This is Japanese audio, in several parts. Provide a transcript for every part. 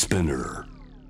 Spinner。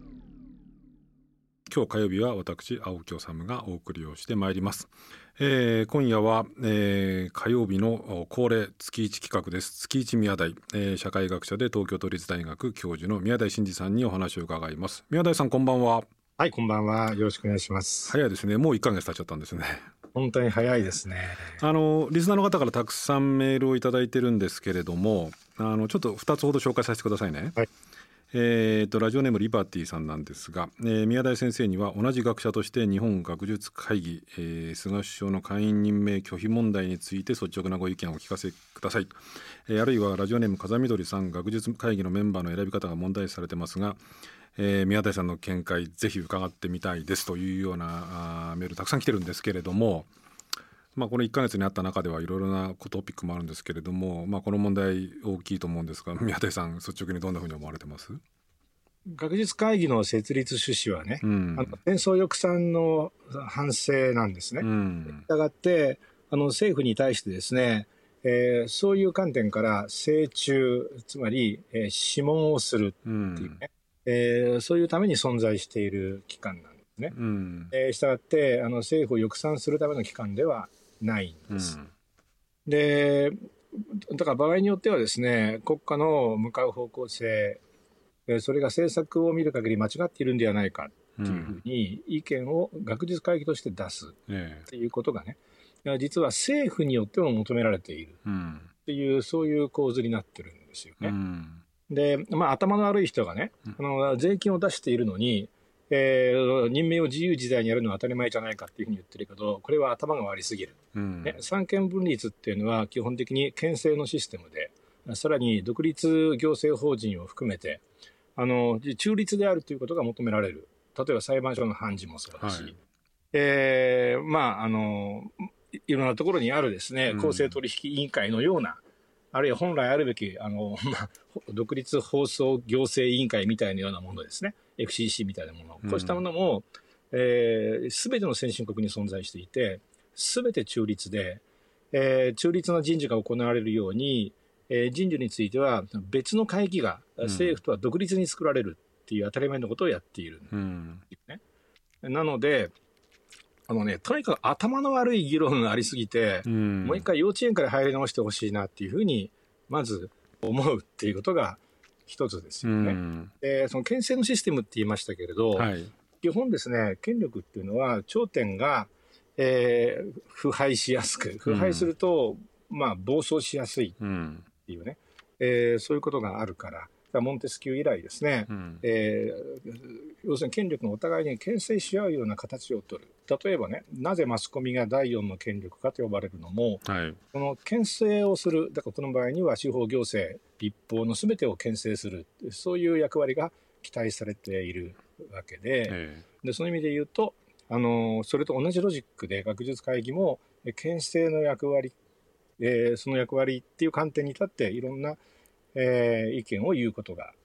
今日火曜日は私青木治がお送りをしてまいります。今夜は、火曜日の恒例月一企画です。月一宮台、社会学者で東京都立大学教授の宮台真司さんにお話を伺います。宮台さん、こんばんは。 はい、こんばんは。よろしくお願いします。 早いですね。もう1ヶ月経っちゃったんですね。 本当に早いですね。 リスナーの方からたくさんメールをいただいてるんですけれども、ちょっと2つほど紹介させてくださいね。 はい。 ラジオネームリバティさんなんですが、宮台先生には同じ学者として日本学術会議、菅首相の会員任命拒否問題について率直なご意見をお聞かせください。あるいはラジオネーム風見鶏さん、学術会議のメンバーの選び方が問題視されてますが、宮台さんの見解ぜひ伺ってみたいですというようなメールたくさん来てるんですけれども、この1ヶ月にあった中ではいろいろなトピックもあるんですけれども、この問題大きいと思うんですが、宮台さん率直にどんなふうに思われてます？ 学術会議の設立趣旨はね、戦争抑止の反省なんですね。したがって政府に対してですね、そういう観点から請求、つまり、諮問をするっていうね、そういうために存在している機関なんですね。したがって政府を抑散するための機関ではないんです。で、だから場合によってはですね、国家の向かう方向性、それが政策を見る限り間違っているんではないかっていうふうに意見を学術会議として出すっていうことがね、実は政府によっても求められているっていう、そういう構図になってるんですよね。で、頭の悪い人がね、税金を出しているのに、任命を自由自在にやるのは当たり前じゃないかっていうふうに言ってるけど、これは頭が悪すぎる。三権分立っていうのは基本的に憲政のシステムで、さらに独立行政法人を含めて中立であるということが求められる。例えば裁判所の判事もそうだし、いろんなところにあるですね、公正取引委員会のような、あるいは本来あるべき独立放送行政委員会みたいなようなものですね、 FCC みたいなもの、こうしたものも全ての先進国に存在していて、全て中立で、中立な人事が行われるように、人事については別の会議が政府とは独立に作られるっていう当たり前のことをやっている、なのでとにかく頭の悪い議論がありすぎて、もう一回幼稚園から入り直してほしいなっていうふうにまず思うっていうことが一つですよね。その憲政のシステムって言いましたけれど、基本ですね、権力っていうのは頂点が、腐敗しやすく、腐敗すると、暴走しやすいっていうね、そういうことがあるから、モンテスキュー以来ですね、要するに権力がお互いに牽制し合うような形を取る。例えばね、なぜマスコミが第四の権力かと呼ばれるのも、この牽制をする、だからこの場合には司法行政、立法のすべてを牽制する、そういう役割が期待されているわけで、その意味で言うと、それと同じロジックで学術会議も牽制の役割、その役割っていう観点に立っていろんな、意見を言うことが、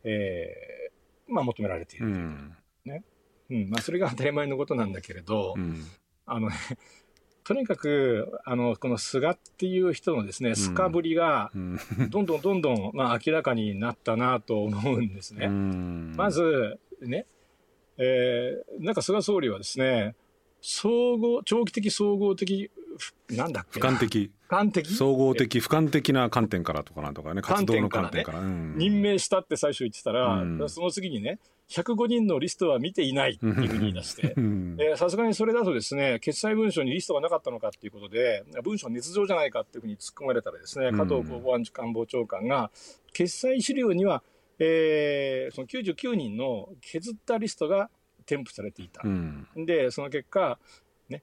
求められている、それが当たり前のことなんだけれど、とにかくこの菅っていう人のですね、スカぶりがどんどん明らかになったなと思うんですね。まずね、なんか菅総理はですね、長期的総合的なんだっけ、 俯瞰的総合的俯瞰的な観点からとかなんとかね、活動の観点から、 任命したって最初言ってたら、その次にね、105人のリストは見ていないっていうふうに言い出してさすがにそれだとですね、決裁文書にリストがなかったのかっていうことで、文書捏造じゃないかっていうふうに突っ込まれたらですね、加藤国防安官房長官が決裁資料には、その99人の削ったリストが添付されていた、でその結果ね、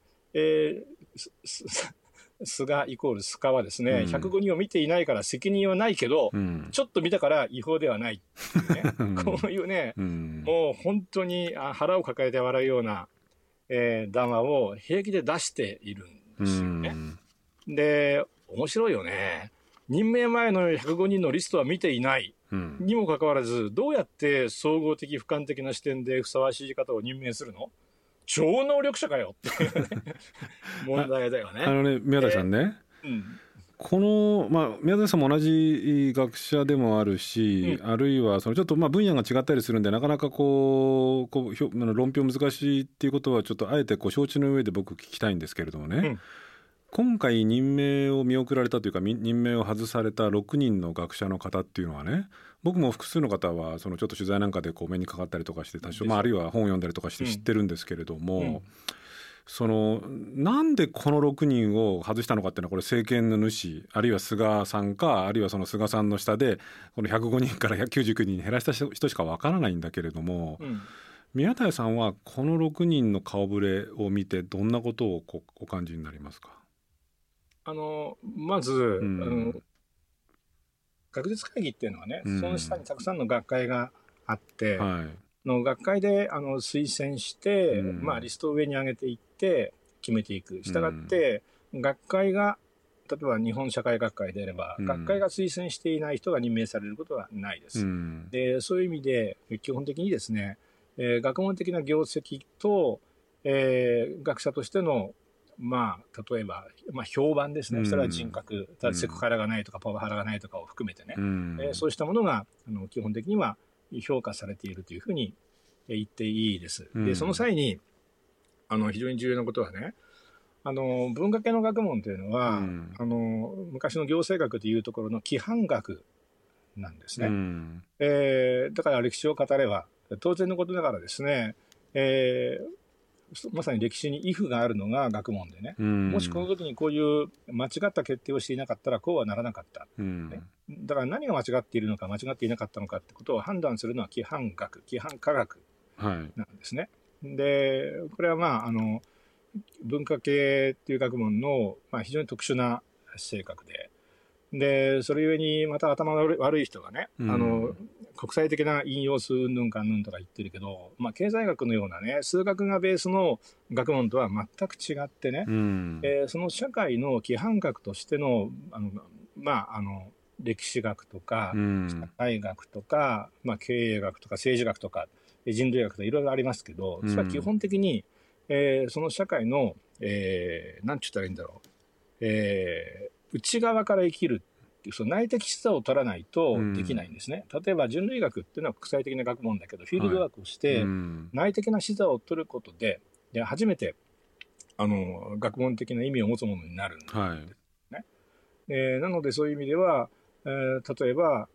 菅イコールスカはですね、105人を見ていないから責任はないけど、ちょっと見たから違法ではないっていうねこういうね、もう本当に腹を抱えて笑うような、談話を平気で出しているんですよね。で、面白いよね。任命前の105人のリストは見ていない、にもかかわらず、どうやって総合的俯瞰的な視点でふさわしい方を任命するの？超能力者かよっていう、ね、問題だよね。 宮台さんね、 この、宮台さんも同じ学者でもあるし、あるいはちょっと分野が違ったりするんで、なかなか論評難しいっていうことはちょっとあえて承知の上で僕聞きたいんですけれどもね、今回任命を見送られたというか任命を外された6人の学者の方っていうのはね、僕も複数の方はちょっと取材なんかで目にかかったりとかして多少、あるいは本を読んだりとかして知ってるんですけれども、なんでこの6人を外したのかっていうのは、これ政権の主あるいは菅さんか、あるいは菅さんの下でこの105人から199人に減らした人しかわからないんだけれども、宮台さんはこの6人の顔ぶれを見てどんなことをお感じになりますか？ まず、学術会議っていうのはね、その下にたくさんの学会があって、の学会で推薦して、リストを上に上げていって決めていく。したがって、学会が例えば日本社会学会であれば、学会が推薦していない人が任命されることはないです。で、そういう意味で基本的にですね、学問的な業績と、学者としての例えば、評判ですね。それは人格、セクハラがないとかパワハラがないとかを含めてね、そうしたものが基本的には評価されているというふうに言っていいです。で、その際に非常に重要なことはね、文化系の学問というのは、昔の行政学でいうところの規範学なんですね。だから歴史を語れば当然のことながらですね、まさに歴史にイフがあるのが学問でね、もしこの時にこういう間違った決定をしていなかったらこうはならなかった、だから何が間違っているのか間違っていなかったのかってことを判断するのは規範学、規範科学なんですね。で、これは文化系っていう学問の、非常に特殊な性格で、それゆえにまた頭の悪い人がね、国際的な引用数うんぬんかんぬんとか言ってるけど、経済学のようなね、数学がベースの学問とは全く違ってね、その社会の規範学としての歴史学とか、社会学とか、経営学とか政治学とか人類学とかいろいろありますけど、それは基本的に、その社会の、なんて言ったらいいんだろう、内側から生きるっていう、その内的視座を取らないとできないんですね。例えば人類学っていうのは国際的な学問だけど、フィールドワークをして、内的な視座を取ることで、初めて学問的な意味を持つものになるんですね。なのでそういう意味では、例えば、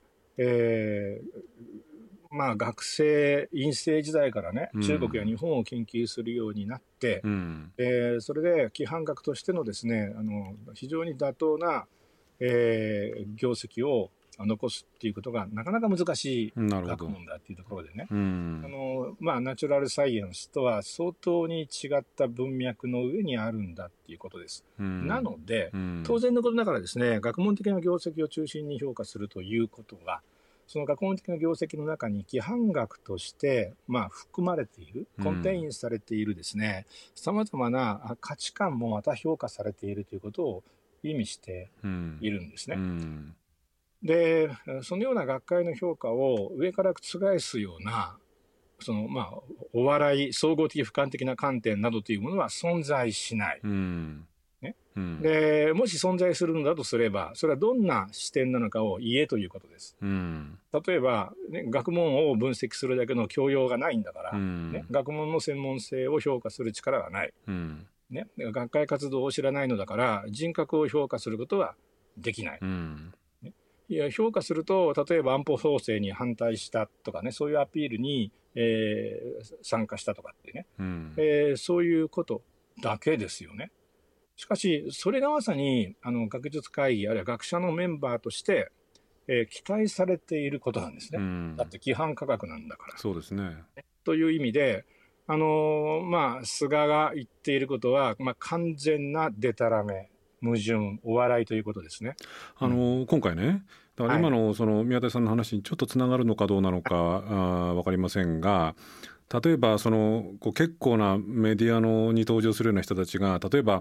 学生院生時代からね、中国や日本を研究するようになって、それで規範学としてのですね、非常に妥当な、業績を残すっていうことがなかなか難しい学問だっていうところでね、ナチュラルサイエンスとは相当に違った文脈の上にあるんだっていうことです。なので、当然のことながらですね、学問的な業績を中心に評価するということは、その学問的な業績の中に規範学として、含まれている、コンテインされているですね、様々な価値観もまた評価されているということを意味しているんですね。で、そのような学会の評価を上から覆すような、お笑い、総合的俯瞰的な観点などというものは存在しない。で、もし存在するのだとすれば、それはどんな視点なのかを言えということです。例えば、学問を分析するだけの教養がないんだから、学問の専門性を評価する力がない。学会活動を知らないのだから、人格を評価することはできない。いや、評価すると、例えば安保法制に反対したとかね、そういうアピールに、参加したとかってね、そういうことだけですよね。しかし、それがまさに学術会議あるいは学者のメンバーとして、期待されていることなんですね。だって規範科学なんだから。 そうですね。 という意味で、菅が言っていることは、完全なデタラメ、矛盾、お笑いということですね。 今回ね、だから今の宮台さんの話にちょっとつながるのかどうなのか分かりませんが、例えば結構なメディアに登場するような人たちが、例えば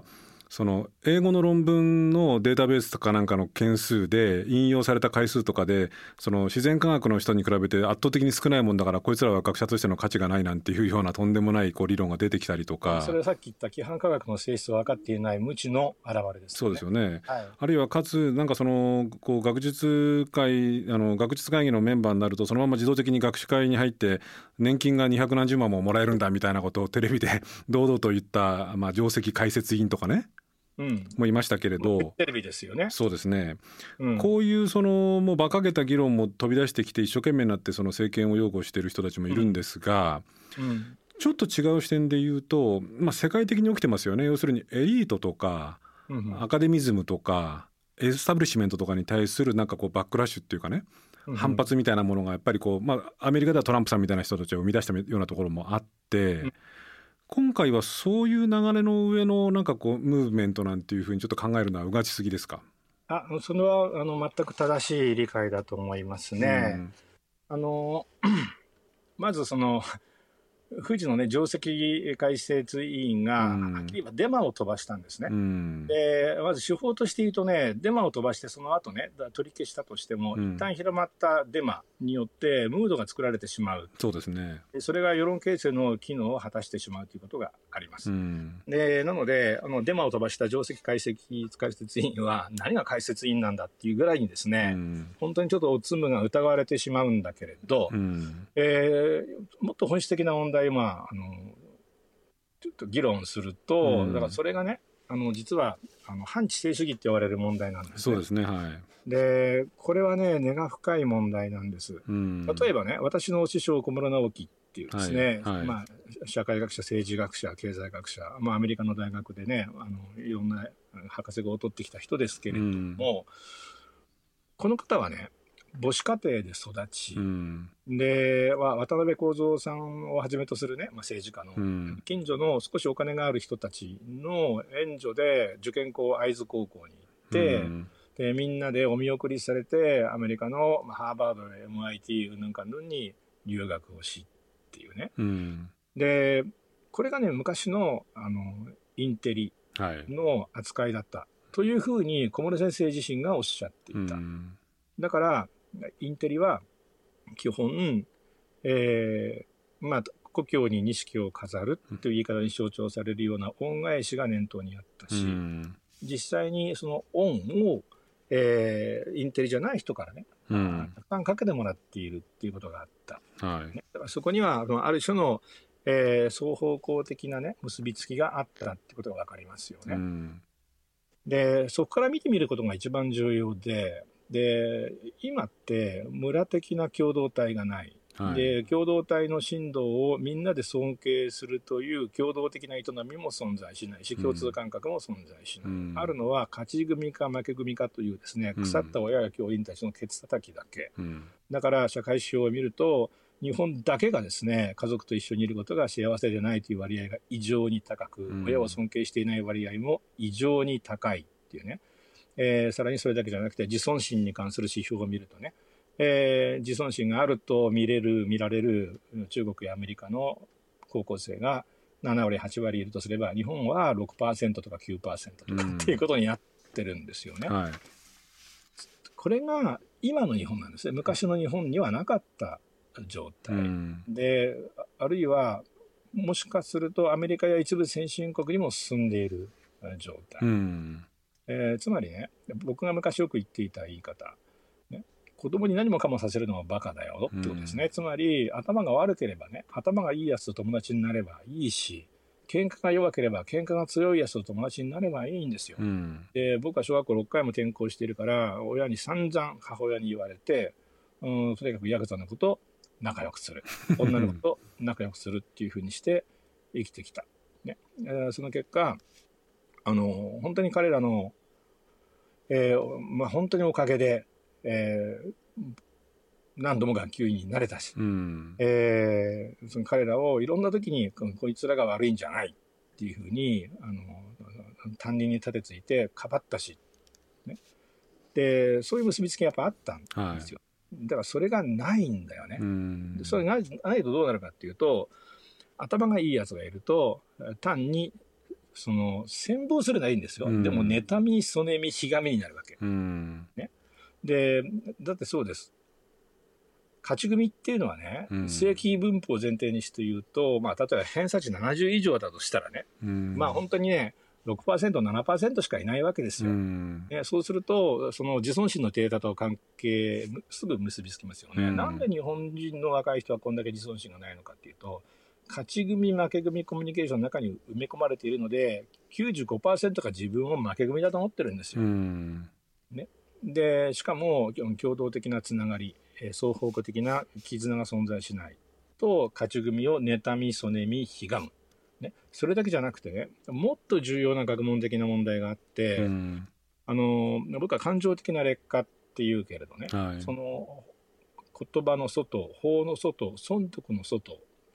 その英語の論文のデータベースとかなんかの件数で引用された回数とかでその自然科学の人に比べて圧倒的に少ないもんだからこいつらは学者としての価値がないなんていうようなとんでもないこう理論が出てきたりとか、 それはさっき言った規範科学の性質を分かっていない無知の表れですよね。 そうですよね、 はい、 あるいはかつなんかそのこう学術会議のメンバーになるとそのまま自動的に学習会に入って年金が200何十万ももらえるんだみたいなことをテレビで堂々と言った、上席解説委員とかね、もいましたけれど、 テレビですよね。 そうですね、こういうそのもう馬鹿げた議論も飛び出してきて一生懸命になってその政権を擁護している人たちもいるんですが、ちょっと違う視点で言うと、世界的に起きてますよね。要するにエリートとか、アカデミズムとかエスタブリッシュメントとかに対するなんかこうバックラッシュっていうかね、反発みたいなものがやっぱりこう、アメリカではトランプさんみたいな人たちを生み出したようなところもあって、今回はそういう流れの上のなんかこうムーブメントなんていうふうにちょっと考えるのはうがちすぎですか？ それは全く正しい理解だと思いますね。まずその富士のね上席解説委員がはっきり言えばデマを飛ばしたんですね。でまず手法として言うとね、デマを飛ばしてその後ね取り消したとしても、一旦広まったデマによってムードが作られてしまう。 そうですね。 それが世論形成の機能を果たしてしまうということがあります。でなのでデマを飛ばした上席解説委員は何が解説委員なんだっていうぐらいにですね、本当にちょっとおつむが疑われてしまうんだけれど、もっと本質的な問題ちょっと議論すると、だからそれがね実は反知性主義って言われる問題なんですね。 そうですね、はい。 でこれはね根が深い問題なんです。例えばね、私の師匠小室直樹っていうですね、社会学者、政治学者、経済学者、アメリカの大学でねいろんな博士号を取ってきた人ですけれども、この方はね母子家庭で育ち、で渡辺幸三さんをはじめとするね、政治家の、近所の少しお金がある人たちの援助で受験校会津高校に行って、でみんなでお見送りされてアメリカのハーバードや MIT うんぬんかんぬんに留学をしっていうね、でこれがね昔のインテリの扱いだったというふうに小室先生自身がおっしゃっていた。だからインテリは基本、故郷に錦を飾るという言い方に象徴されるような恩返しが念頭にあったし、実際にその恩を、インテリじゃない人からね、たくさんかけてもらっているっていうことがあった。だからそこにはある種の、双方向的なね結びつきがあったってことが分かりますよね。でそこから見てみることが一番重要で、今って村的な共同体がない、で共同体の振動をみんなで尊敬するという共同的な営みも存在しないし、共通感覚も存在しない、あるのは勝ち組か負け組かというですね、腐った親や教員たちのケツ叩きだけ、だから社会指標を見ると日本だけがですね家族と一緒にいることが幸せでないという割合が異常に高く、親を尊敬していない割合も異常に高いっていうね、さらにそれだけじゃなくて自尊心に関する指標を見るとね、自尊心があると見られる中国やアメリカの高校生が7割8割いるとすれば、日本は 6% とか 9% とかっていうことになってるんですよね。これが今の日本なんですね。昔の日本にはなかった状態、であるいはもしかするとアメリカや一部先進国にも進んでいる状態、つまりね、僕が昔よく言っていた言い方、ね、子供に何もかもさせるのはバカだよってことですね。つまり頭が悪ければね、頭がいいやつと友達になればいいし、喧嘩が弱ければ喧嘩が強いやつと友達になればいいんですよ。で僕は小学校6回も転校しているから親に散々母親に言われて、とにかくヤクザの子と仲良くする、女の子と仲良くするっていうふうにして生きてきた、ね。その結果本当に彼らの本当におかげで、何度も学級委員になれたし、その彼らをいろんな時にこいつらが悪いんじゃないっていうふうに担任に立てついてかばったし、ね、でそういう結びつきがやっぱあったんですよ。だからそれがないんだよね。でそれがないとどうなるかっていうと、頭がいいやつがいると単に羨望するのはいいんですよ。でも、妬み、そねみ、ひがみになるわけ。ね。で、だってそうです。勝ち組っていうのはね、正規分布を前提にして言うと、例えば偏差値70以上だとしたらね、本当にね、6%、7% しかいないわけですよ。そうすると、その自尊心の低下と関係、すぐ結びつきますよね。なんで日本人の若い人はこんだけ自尊心がないのかっていうと、勝ち組、負け組コミュニケーションの中に埋め込まれているので、95% が自分を負け組だと思ってるんですよ。ね、で、しかも、共同的なつながり、双方向的な絆が存在しないと、勝ち組を妬み、そねみ、ひがむ。ね、それだけじゃなくてね、もっと重要な学問的な問題があって、僕は感情的な劣化っていうけれどね、その言葉の外、法の外、損得の外、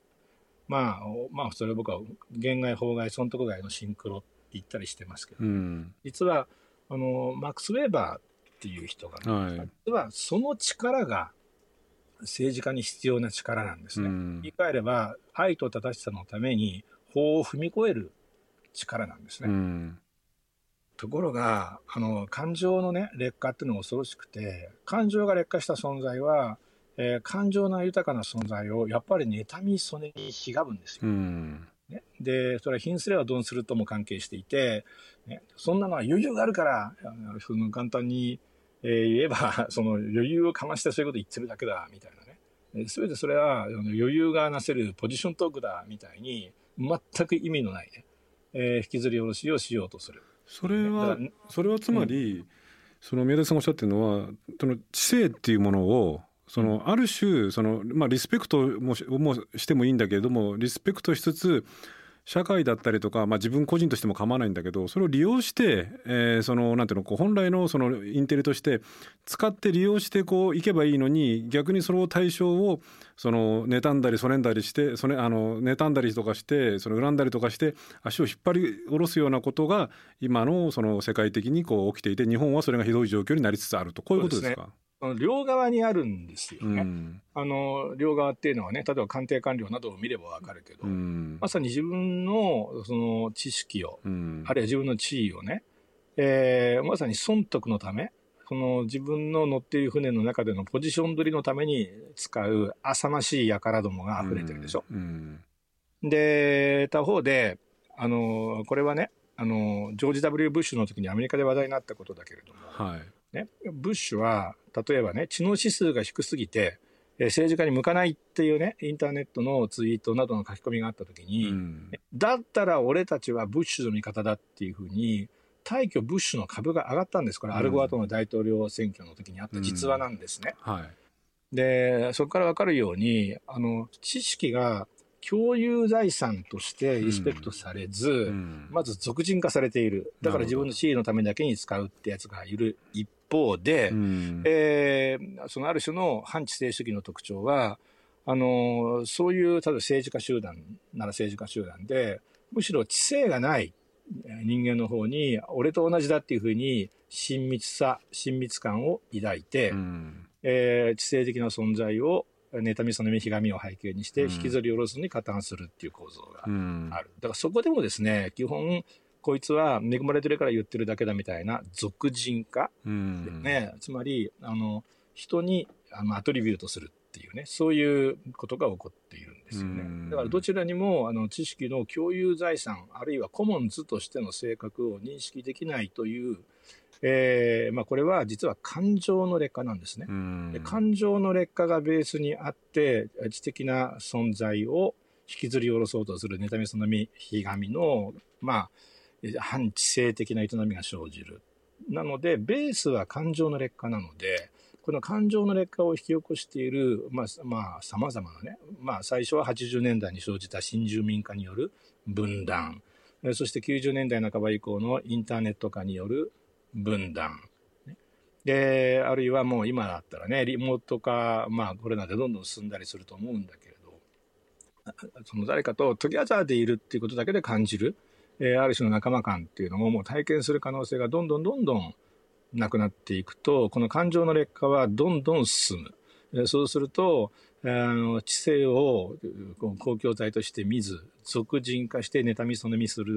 それを僕は言外、法外、損得外のシンクロって言ったりしてますけど、実はマックス・ウェーバーっていう人が、実はその力が政治家に必要な力なんですね。言い換えれば、愛と正しさのために法を踏み越える力なんですね。ところが、感情のね、劣化っていうのが恐ろしくて、感情が劣化した存在は、感情の豊かな存在をやっぱり妬み、そねみ、ひがむんですよ。ね、で、それは貧すれば鈍するとも関係していて、ね、そんなのは余裕があるから、簡単に、言えば、その余裕をかましてそういうこと言ってるだけだ、みたいなね。すべてそれは余裕がなせるポジショントークだ、みたいに、全く意味のないね、引きずり下ろしをしようとする。 それはつまり、宮田さんがおっしゃってるのは、その知性っていうものを、ある種リスペクトもしてもいいんだけれども、リスペクトしつつ社会だったりとか、自分個人としても構わないんだけど、それを利用して、なんていうの、本来のインテリとして使って利用していけばいいのに、逆にその対象を妬んだりそねんだりして、妬んだりとかして恨んだりとかして足を引っ張り下ろすようなことが今の世界的に起きていて、日本はそれがひどい状況になりつつあると、こういうことですか？ 両側にあるんですよね。両側っていうのはね、例えば官邸官僚などを見ればわかるけど、まさに自分の知識を、あるいは自分の地位をね、まさに損得のため、自分の乗っている船の中でのポジション取りのために使う浅ましい輩どもが溢れてるでしょ。で、他方で、これはね、ジョージ・ W. ブッシュの時にアメリカで話題になったことだけれども、ね、ブッシュは例えばね、知能指数が低すぎて、政治家に向かないっていうね、インターネットのツイートなどの書き込みがあったときに、だったら俺たちはブッシュの味方だっていうふうに、大挙ブッシュの株が上がったんです。これ、アルゴアとの大統領選挙の時にあった実話なんですね。で、そこから分かるように、知識が共有財産としてリスペクトされず、まず俗人化されている。だから自分の地位のためだけに使うってやつがいる一方で、そのある種の反知性主義の特徴は、そういう例えば政治家集団なら政治家集団で、むしろ知性がない人間の方に俺と同じだっていうふうに親密感を抱いて、知性的な存在を妬みそねみひがみを背景にして引きずり下ろすに加担するっていう構造がある。だからそこでもですね、基本こいつは恵まれてるから言ってるだけだみたいな俗人化、つまり人にアトリビュートするっていうね、そういうことが起こっているんですよね。だからどちらにも知識の共有財産あるいはコモンズとしての性格を認識できないというこれは実は感情の劣化なんですね。で、感情の劣化がベースにあって知的な存在を引きずり下ろそうとする妬みそねみひがみの反知性的な営みが生じる。なのでベースは感情の劣化なので、この感情の劣化を引き起こしている様々なね、最初は80年代に生じた新住民化による分断、そして90年代半ば以降のインターネット化による分断。で、あるいはもう今だったらね、リモート化、コロナでどんどん進んだりすると思うんだけれど、誰かとトゥギャザーでいるっていうことだけで感じる、ある種の仲間感っていうのをもう体験する可能性がどんどんなくなっていくと、この感情の劣化はどんどん進む。そうすると、知性を公共財として見ず、俗人化して妬みそねみする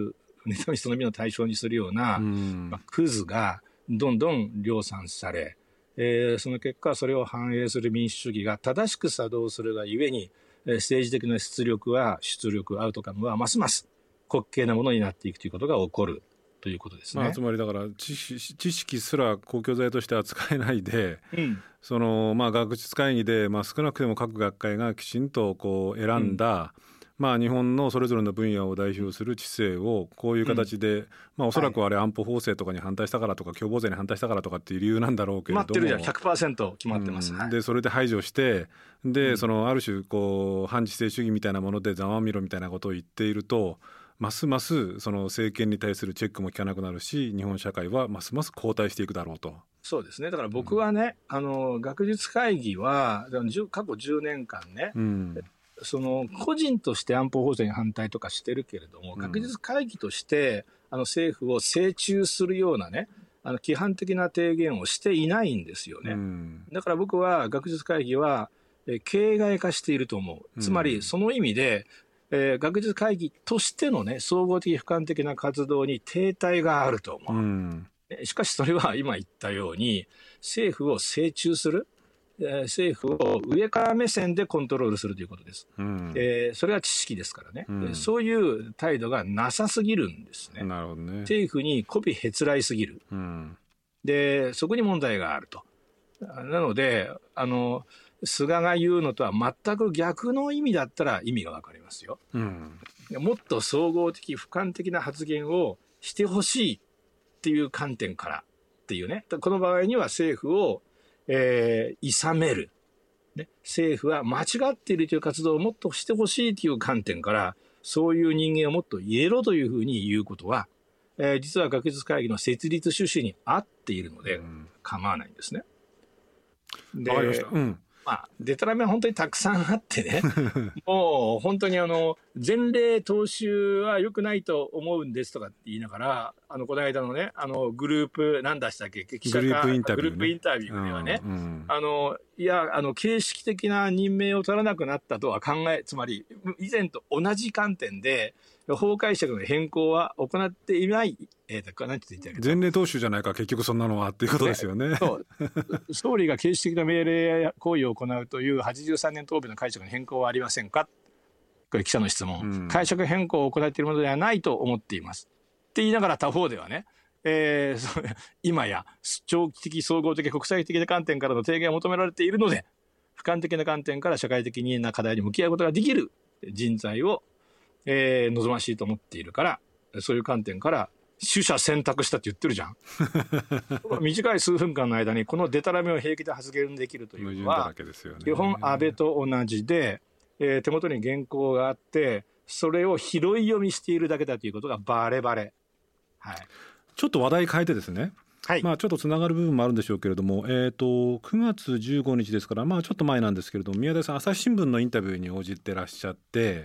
妬みそのみの対象にするような、クズがどんどん量産され、その結果それを反映する民主主義が正しく作動するがゆえに、政治的な出力、アウトカムはますます滑稽なものになっていくということが起こるということですね。 つまりだから知識すら公共財として扱えないで、その学術会議で、少なくても各学会がきちんとこう選んだ、日本のそれぞれの分野を代表する知性をこういう形で、おそらくあれ安保法制とかに反対したからとか共謀税に反対したからとかっていう理由なんだろうけれども、 決まってるじゃん、100% 決まってます、 でそれで排除して、でそのある種こう反知性主義みたいなものでざまみろみたいなことを言っていると、ますますその政権に対するチェックも効かなくなるし、日本社会はますます後退していくだろうと。 そうですね。だから僕はね、学術会議は過去10年間ね、その個人として安保法制に反対とかしてるけれども、学術会議として政府を制中するようなね、規範的な提言をしていないんですよね。だから僕は学術会議は形骸化していると思う。つまりその意味で、学術会議としてのね、総合的俯瞰的な活動に停滞があると思う。しかしそれは今言ったように政府を制中する、政府を上から目線でコントロールするということです。それは知識ですからね、そういう態度がなさすぎるんですね。 なるほどね。 政府に媚びへつらいすぎる、でそこに問題があると。なので菅が言うのとは全く逆の意味だったら意味が分かりますよ。もっと総合的俯瞰的な発言をしてほしいっていう観点からっていうね。この場合には政府を諌める、ね、政府は間違っているという活動をもっとしてほしいという観点から、そういう人間をもっと入れろというふうに言うことは、実は学術会議の設立趣旨に合っているので構わないんですね。で、デタラメは本当にたくさんあってねもう本当に前例踏襲は良くないと思うんですとかって言いながら、この間のねグループ何出したっけ、記者かグループインタビューではね、いや形式的な任命を取らなくなったとはつまり以前と同じ観点で法解釈の変更は行っていない、前例踏襲じゃないか結局そんなのはっていうことですよね。 そう総理が形式的な命令や行為を行うという83年答弁の解釈の変更はありませんか、これ記者の質問、解釈変更を行っているものではないと思っていますって言いながら、他方ではね、今や長期的総合的国際的な観点からの提言を求められているので、俯瞰的な観点から社会的な課題に向き合うことができる人材を望ましいと思っているから、そういう観点から取捨選択したって言ってるじゃん短い数分間の間にこのデタラメを平気で発言できるというのは、基本安倍と同じで、手元に原稿があってそれを拾い読みしているだけだということがバレバレ。 ちょっと話題変えてですね、ちょっとつながる部分もあるんでしょうけれども、9月15日ですから、ちょっと前なんですけれども、宮台さん朝日新聞のインタビューに応じてらっしゃって、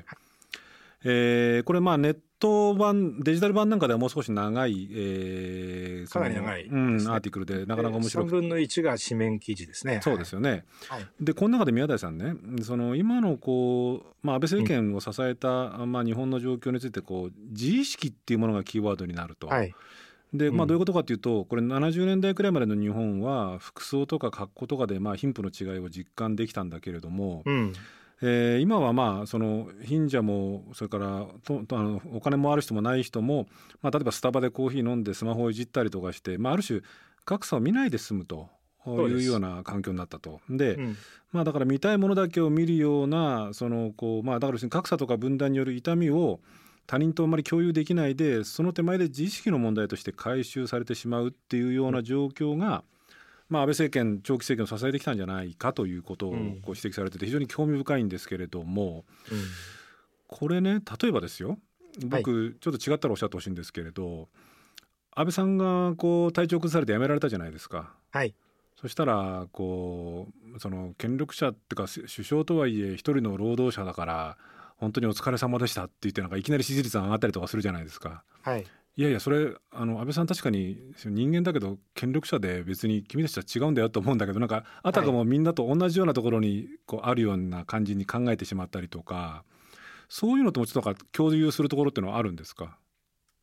これネット版デジタル版なんかではもう少し長い、 かなり長い、 アーティクルでなかなか面白くて、 3分の1が紙面記事ですね。 そうですよね。でこの中で宮台さんね、今の安倍政権を支えた、日本の状況について自意識っていうものがキーワードになると。でどういうことかというと、これ70年代くらいまでの日本は服装とか格好とかで貧富の違いを実感できたんだけれども、今はその貧者もそれからお金もある人もない人も、例えばスタバでコーヒー飲んでスマホをいじったりとかして、ある種格差を見ないで済むというような環境になったと。で、だから見たいものだけを見るようなだから格差とか分断による痛みを他人とあまり共有できないで、その手前で自意識の問題として回収されてしまうっていうような状況が、安倍政権長期政権を支えてきたんじゃないかということを指摘されてて、非常に興味深いんですけれども、これね、例えばですよ、僕ちょっと違ったらおっしゃってほしいんですけれど、安倍さんが体調崩されて辞められたじゃないですか。そしたらその権力者っていうか首相とはいえ一人の労働者だから本当にお疲れ様でしたって言って、いきなり支持率が上がったりとかするじゃないですか。いやいや、それ安倍さん確かに人間だけど権力者で、別に君たちとは違うんだよと思うんだけど、あたかもみんなと同じようなところにあるような感じに考えてしまったりとか、そういうのともちょっと共有するところっていうのはあるんですか？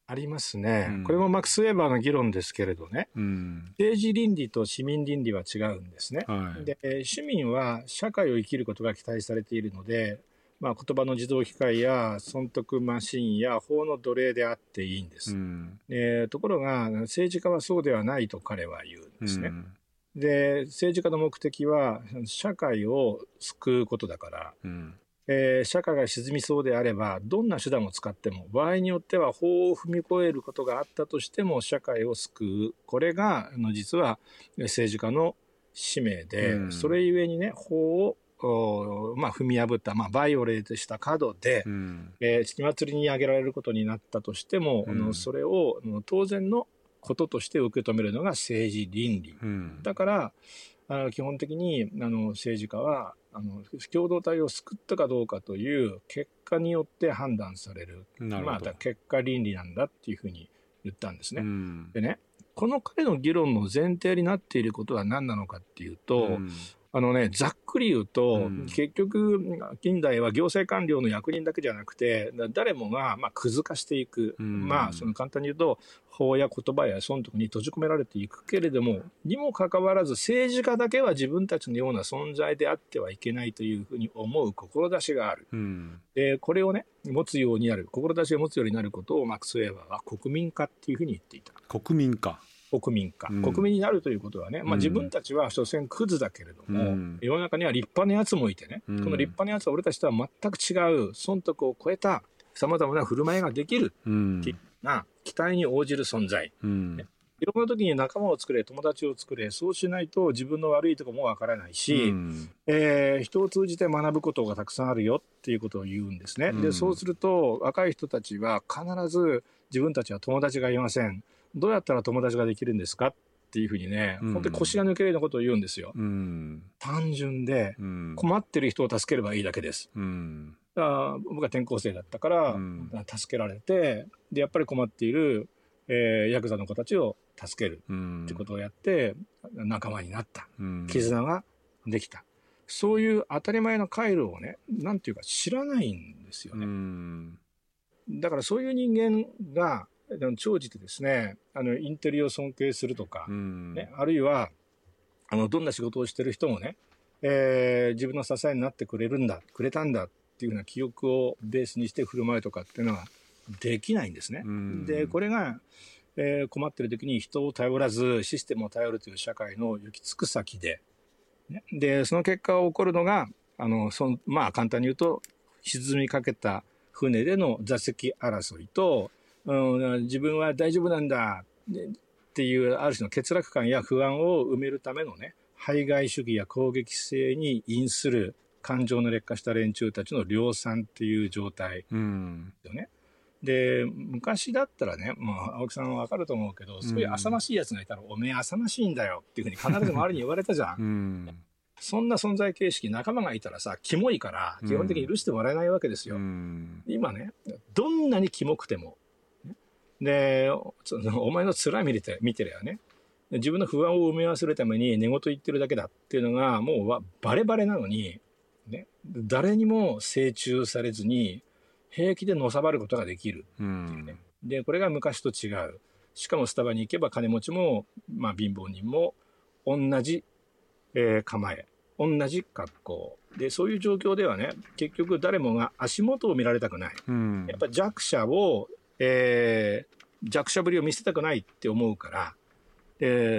ありますね、これもマックス・ウェーバーの議論ですけれどね、政治倫理と市民倫理は違うんですね、で市民は社会を生きることが期待されているので、言葉の自動機械や損得マシンや法の奴隷であっていいんです、ところが政治家はそうではないと彼は言うんですね、で政治家の目的は社会を救うことだから、社会が沈みそうであればどんな手段を使っても場合によっては法を踏み越えることがあったとしても社会を救う、これが実は政治家の使命で、それゆえにね法を踏み破った、バイオレートした角で、血祭りに挙げられることになったとしても、それを当然のこととして受け止めるのが政治倫理、だから基本的に政治家は共同体を救ったかどうかという結果によって判断される、結果倫理なんだっていうふうに言ったんですね。でね、この彼の議論の前提になっていることは何なのかっていうと、ざっくり言うと、結局近代は行政官僚の役人だけじゃなくて誰もがくず化していく、その簡単に言うと法や言葉や損得に閉じ込められていくけれども、にもかかわらず政治家だけは自分たちのような存在であってはいけないというふうに思う志がある、でこれをね志を持つようになることをマックス・ウェーバーは国民化っていうふうに言っていた。国民になるということはね、自分たちは所詮クズだけれども、世の中には立派なやつもいてね、この立派なやつは俺たちとは全く違う損得を超えたさまざまな振る舞いができるっていうな期待に応じる存在、いろんな時に仲間を作れ、友達を作れ、そうしないと自分の悪いところもわからないし、人を通じて学ぶことがたくさんあるよっていうことを言うんですね。でそうすると若い人たちは必ず自分たちは友達がいません、どうやったら友達ができるんですかっていうふうにね、本当に腰が抜けるようなことを言うんですよ。単純で、困ってる人を助ければいいだけです。僕は転校生だったから、助けられて、でやっぱり困っている、ヤクザの子たちを助けるってことをやって仲間になった、絆ができた、そういう当たり前の回路をね、なんていうか知らないんですよね。だからそういう人間が長じてですね、インテリを尊敬するとか、あるいはどんな仕事をしてる人もね、自分の支えになってくれたんだっていうような記憶をベースにして振る舞いとかっていうのはできないんですね。でこれが、困ってる時に人を頼らずシステムを頼るという社会の行き着く先で、でその結果起こるのが簡単に言うと沈みかけた船での座席争いと、自分は大丈夫なんだっていうある種の欠落感や不安を埋めるためのね、排外主義や攻撃性に因する感情の劣化した連中たちの量産っていう状態ですよね。で昔だったらね、青木さんは分かると思うけど、そういう浅ましいやつがいたら、おめえ浅ましいんだよっていうふうに必ず周りに言われたじゃん。そんな存在形式、仲間がいたらさ、キモいから基本的に許してもらえないわけですよ。今ね、どんなにキモくてもでお前の面見てりゃね、自分の不安を埋め合わせるために寝言言ってるだけだっていうのがもうバレバレなのに、ね、誰にも精忠されずに平気でのさばることができるっていうね。でこれが昔と違う。しかもスタバに行けば金持ちも、貧乏人も同じ、構え、同じ格好で、そういう状況ではね、結局誰もが足元を見られたくない、やっぱ弱者ぶりを見せたくないって思うから、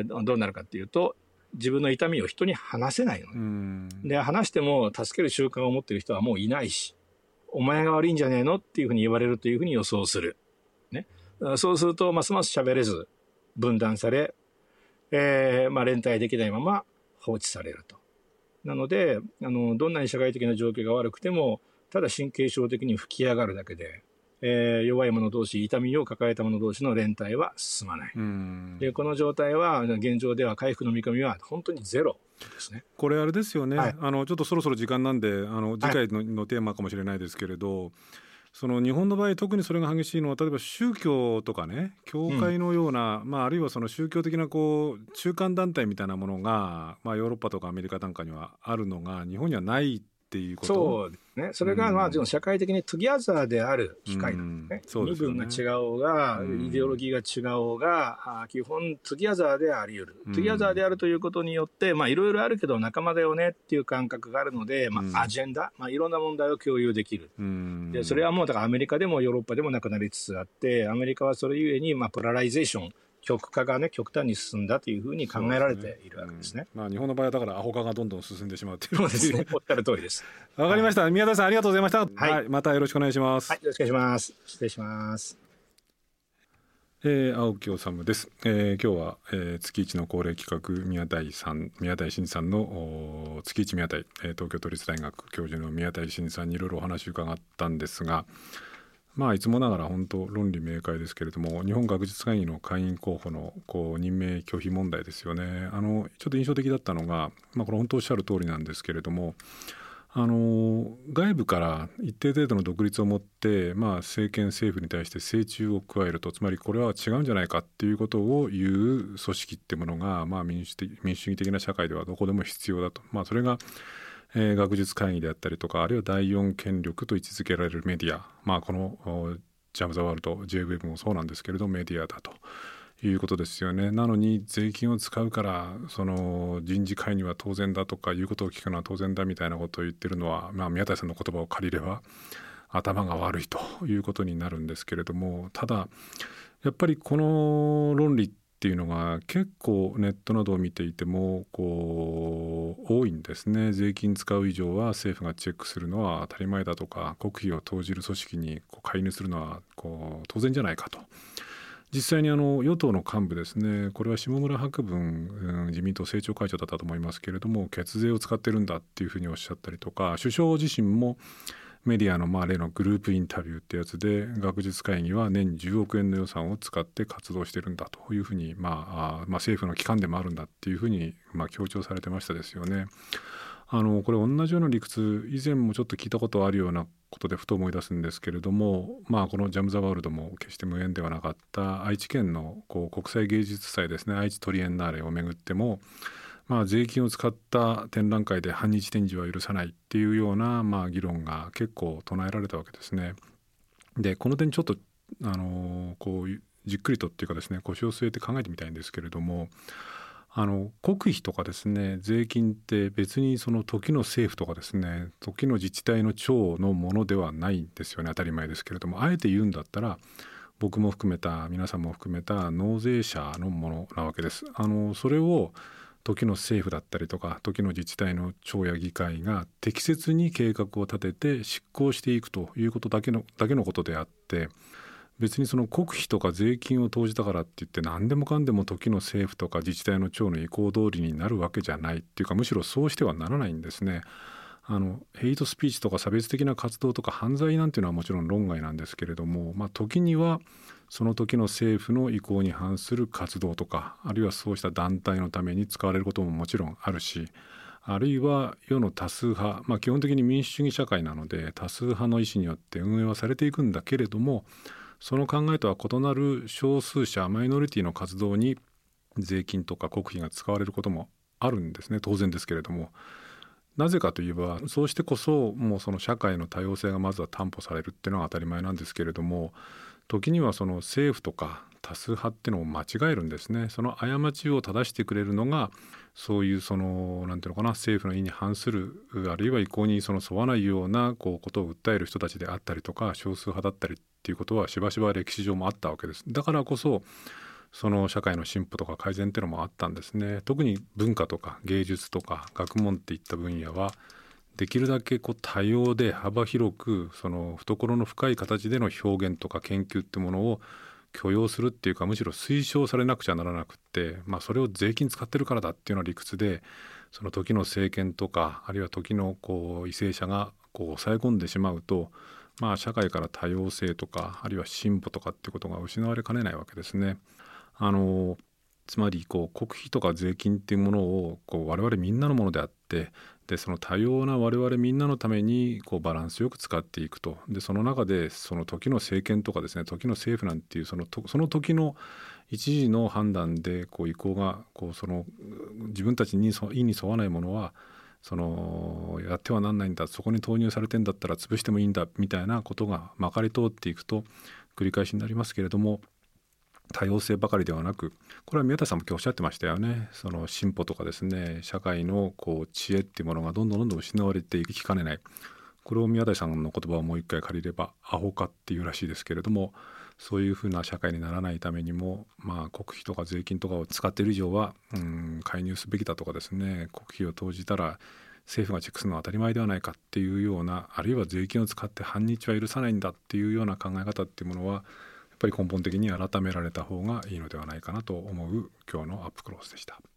どうなるかっていうと、自分の痛みを人に話せないの、で話しても助ける習慣を持っている人はもういないし、お前が悪いんじゃねえのっていうふうに言われるというふうに予想する、ね、そうするとますます喋れず分断され、連帯できないまま放置されると。なのでどんなに社会的な状況が悪くてもただ神経症的に吹き上がるだけで、弱い者同士、痛みを抱えた者同士の連帯は進まない。でこの状態は現状では回復の見込みは本当にゼロですね。 これあれですよね、ちょっとそろそろ時間なんで次回のテーマかもしれないですけれど、その日本の場合特にそれが激しいのは、例えば宗教とかね、教会のような、あるいはその宗教的な中間団体みたいなものが、ヨーロッパとかアメリカなんかにはあるのが日本にはないっていうこと。 そうですね。それがまあ社会的にトゥギャザーである機会なんですね。身分が違おうが、イデオロギーが違おうが、基本トゥギャザーであり得る。トゥギャザーであるということによって、まあいろいろあるけど仲間だよねっていう感覚があるので、まあアジェンダ、まあいろんな問題を共有できる。でそれはもうだからアメリカでもヨーロッパでもなくなりつつあって、アメリカはそれゆえにまあポラライゼーション、極化がね極端に進んだというふうに考えられているわけですね。 まあ、日本の場合はだからアホ化がどんどん進んでしまっている。 そうですね。おっしゃる通りです。 わかりました、宮台さんありがとうございました。 はい、 またよろしくお願いします。 はい、よろしくお願いします。失礼します。 青木治です。今日は、月一の恒例企画宮台真司さんの月一宮台、東京都立大学教授の宮台真司さんにいろいろお話を伺ったんですが、まあいつもながら本当論理明快ですけれども、日本学術会議の会員候補の任命拒否問題ですよね。ちょっと印象的だったのが、まあ、これ本当おっしゃる通りなんですけれども、外部から一定程度の独立を持って、まあ、政権政府に対して制中を加えると、つまりこれは違うんじゃないかっていうことを言う組織っていうものが、まあ、民主主義的な社会ではどこでも必要だと、まあ、それが学術会議であったりとか、あるいは第四権力と位置づけられるメディア、まあ、このジャム・ザ・ワールド JWEB もそうなんですけれどメディアだということですよね。なのに税金を使うからその人事会議は当然だとかいうことを聞くのは当然だみたいなことを言ってるのは、まあ、宮台さんの言葉を借りれば頭が悪いということになるんですけれども、ただやっぱりこの論理っていうのが結構ネットなどを見ていても多いんですね。税金使う以上は政府がチェックするのは当たり前だとか、国費を投じる組織に介入するのは当然じゃないかと。実際に与党の幹部ですね、これは下村博文、自民党政調会長だったと思いますけれども、血税を使ってるんだっていうふうにおっしゃったりとか、首相自身もメディアの例のグループインタビューってやつで、学術会議は年10億円の予算を使って活動してるんだというふうに、政府の機関でもあるんだっていうふうに強調されてましたですよね。これ同じような理屈以前もちょっと聞いたことあるようなことでふと思い出すんですけれども、このジャム・ザ・ワールドも決して無縁ではなかった愛知県の国際芸術祭ですね、愛知トリエンナーレをめぐっても、税金を使った展覧会で反日展示は許さないっていうような、議論が結構唱えられたわけですね。でこの点ちょっとじっくりとっていうかですね、腰を据えて考えてみたいんですけれども、国費とかですね、税金って別にその時の政府とかですね、時の自治体の長のものではないんですよね。当たり前ですけれども、あえて言うんだったら僕も含めた皆さんも含めた納税者のものなわけです。それを時の政府だったりとか時の自治体の長や議会が適切に計画を立てて執行していくということだけのことであって、別にその国費とか税金を投じたからって言って何でもかんでも時の政府とか自治体の長の意向通りになるわけじゃないっていうか、むしろそうしてはならないんですね。ヘイトスピーチとか差別的な活動とか犯罪なんていうのはもちろん論外なんですけれども、時にはその時の政府の意向に反する活動とか、あるいはそうした団体のために使われることももちろんあるし、あるいは世の多数派、基本的に民主主義社会なので多数派の意思によって運営はされていくんだけれども、その考えとは異なる少数者マイノリティの活動に税金とか国費が使われることもあるんですね。当然ですけれども、なぜかといえばそうしてこそもうその社会の多様性がまずは担保されるっていうのは当たり前なんですけれども、時にはその政府とか多数派っていうのを間違えるんですね。その過ちを正してくれるのがそういうなんていうのかな、政府の意に反するあるいは意向に沿わないようなことを訴える人たちであったりとか、少数派だったりっていうことはしばしば歴史上もあったわけです。だからこそその社会の進歩とか改善っていうのもあったんですね。特に文化とか芸術とか学問っていった分野はできるだけ多様で幅広くその懐の深い形での表現とか研究ってものを許容するっていうか、むしろ推奨されなくちゃならなくって、それを税金使ってるからだっていうような理屈でその時の政権とかあるいは時の為政者が抑え込んでしまうと、社会から多様性とかあるいは進歩とかっていうことが失われかねないわけですね。つまり国費とか税金っていうものを我々みんなのものであって、でその多様な我々みんなのためにバランスよく使っていくと。でその中でその時の政権とかですね、時の政府なんていうその時の一時の判断で意向がその自分たちに意に沿わないものはやってはなんないんだ、そこに投入されてんだったら潰してもいいんだみたいなことがまかり通っていくと繰り返しになりますけれども、多様性ばかりではなく、これは宮田さんも今日おっしゃってましたよね。進歩とかですね、社会の知恵っていうものがどんどん失われていきかねない。これを宮台さんの言葉をもう一回借りればアホ化っていうらしいですけれども、そういうふうな社会にならないためにも、国費とか税金とかを使っている以上は介入すべきだとかですね、国費を投じたら政府がチェックするのは当たり前ではないかっていうような、あるいは税金を使って反日は許さないんだっていうような考え方っていうものはやっぱり根本的に改められた方がいいのではないかなと思う今日のアップクロースでした。